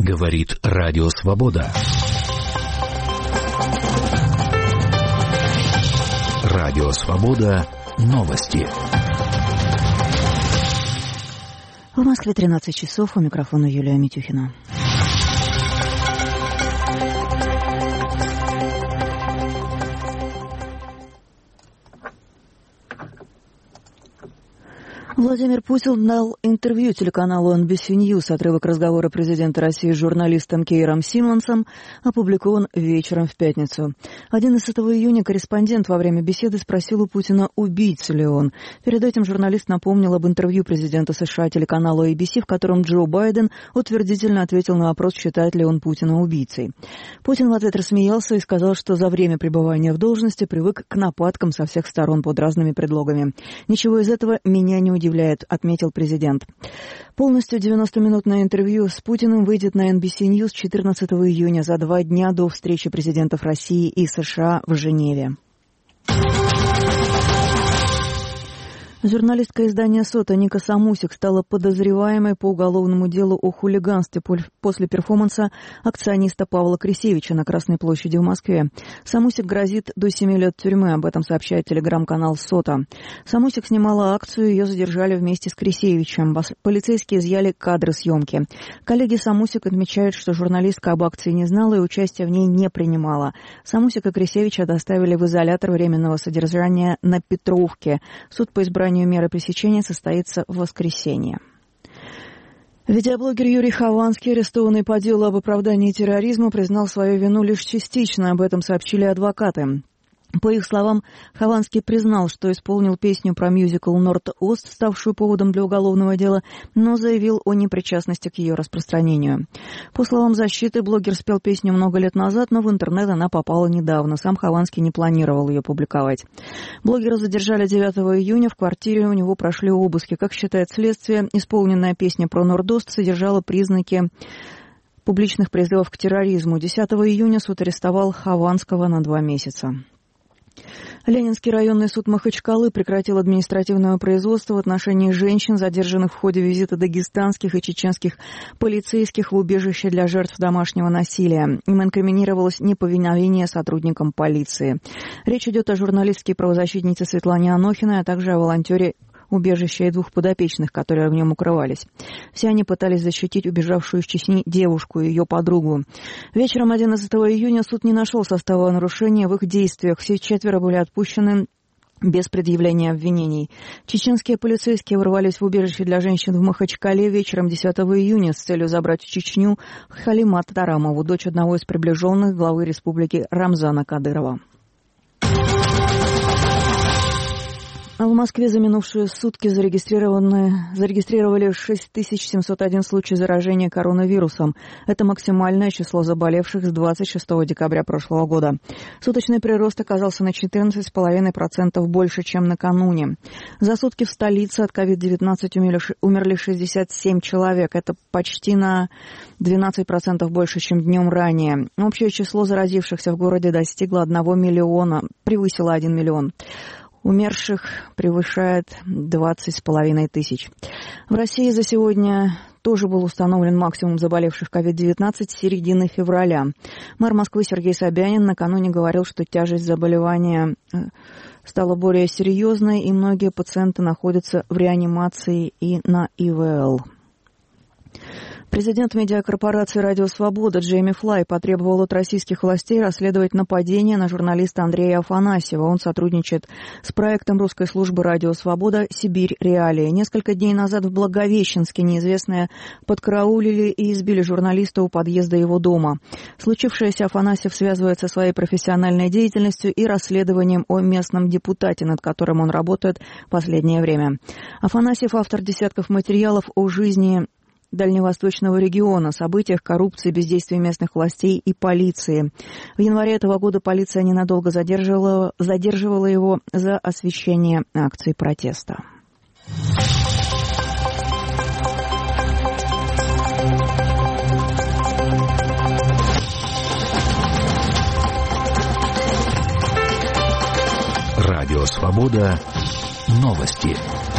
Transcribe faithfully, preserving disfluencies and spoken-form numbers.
Говорит Радио Свобода. Радио Свобода. Новости. В Москве тринадцать часов. У микрофона Юлия Митюхина. Владимир Путин дал интервью телеканалу эн би си News. Отрывок разговора президента России с журналистом Кейром Симмонсом опубликован вечером в пятницу. одиннадцатого июня корреспондент во время беседы спросил у Путина, убийца ли он. Перед этим журналист напомнил об интервью президента США телеканалу эй би си, в котором Джо Байден утвердительно ответил на вопрос, считает ли он Путина убийцей. Путин в ответ рассмеялся и сказал, что за время пребывания в должности привык к нападкам со всех сторон под разными предлогами. «Ничего из этого меня не удивляет», отметил президент. Полностью девяностоминутное интервью с Путиным выйдет на эн би си News четырнадцатого июня, за два дня до встречи президентов России и США в Женеве. Журналистка издания «Сота» Ника Самусик стала подозреваемой по уголовному делу о хулиганстве после перформанса акциониста Павла Крисевича на Красной площади в Москве. Самусик грозит до семи лет тюрьмы, об этом сообщает телеграм-канал «Сота». Самусик снимала акцию, ее задержали вместе с Крисевичем. Полицейские изъяли кадры съемки. Коллеги Самусик отмечают, что журналистка об акции не знала и участия в ней не принимала. Самусик и Крисевича доставили в изолятор временного содержания на Петровке. Суд по избранию меры пресечения состоится в воскресенье. Видеоблогер Юрий Хованский, арестованный по делу об оправдании терроризма, признал свою вину лишь частично, об этом сообщили адвокаты. По их словам, Хованский признал, что исполнил песню про мюзикл «Норд-Ост», ставшую поводом для уголовного дела, но заявил о непричастности к ее распространению. По словам защиты, блогер спел песню много лет назад, но в интернет она попала недавно. Сам Хованский не планировал ее публиковать. Блогера задержали девятого июня. В квартире у него прошли обыски. Как считает следствие, исполненная песня про «Норд-Ост» содержала признаки публичных призывов к терроризму. десятого июня суд арестовал Хованского на два месяца. Ленинский районный суд Махачкалы прекратил административное производство в отношении женщин, задержанных в ходе визита дагестанских и чеченских полицейских в убежище для жертв домашнего насилия. Им инкриминировалось неповиновение сотрудникам полиции. Речь идет о журналистке и правозащитнице Светлане Анохиной, а также о волонтере убежища и двух подопечных, которые в нем укрывались. Все они пытались защитить убежавшую из Чечни девушку и ее подругу. Вечером одиннадцатого июня суд не нашел состава нарушения в их действиях. Все четверо были отпущены без предъявления обвинений. Чеченские полицейские ворвались в убежище для женщин в Махачкале вечером десятого июня с целью забрать в Чечню Халимат Тарамову, дочь одного из приближенных главы республики Рамзана Кадырова. В Москве за минувшие сутки зарегистрированы, зарегистрировали шесть тысяч семьсот один случай заражения коронавирусом. Это максимальное число заболевших с двадцать шестого декабря прошлого года. Суточный прирост оказался на четырнадцать целых пять десятых процента больше, чем накануне. За сутки в столице от ковид девятнадцать умерли шестьдесят семь человек. Это почти на двенадцать процентов больше, чем днем ранее. Общее число заразившихся в городе достигло одного миллиона, превысило один миллион. Умерших превышает двадцать с половиной тысяч. В России за сегодня тоже был установлен максимум заболевших ковид девятнадцать с середины февраля. Мэр Москвы Сергей Собянин накануне говорил, что тяжесть заболевания стала более серьезной, и многие пациенты находятся в реанимации и на и вэ эл. Президент медиакорпорации «Радио Свобода» Джейми Флай потребовал от российских властей расследовать нападение на журналиста Андрея Афанасьева. Он сотрудничает с проектом русской службы «Радио Свобода» «Сибирь. Реалии». Несколько дней назад в Благовещенске неизвестные подкараулили и избили журналиста у подъезда его дома. Случившееся Афанасьев связывает со своей профессиональной деятельностью и расследованием о местном депутате, над которым он работает в последнее время. Афанасьев — автор десятков материалов о жизни Дальневосточного региона, событиях коррупции, бездействия местных властей и полиции. В январе этого года полиция ненадолго задерживала, задерживала его за освещение акций протеста. Радио Свобода. Новости.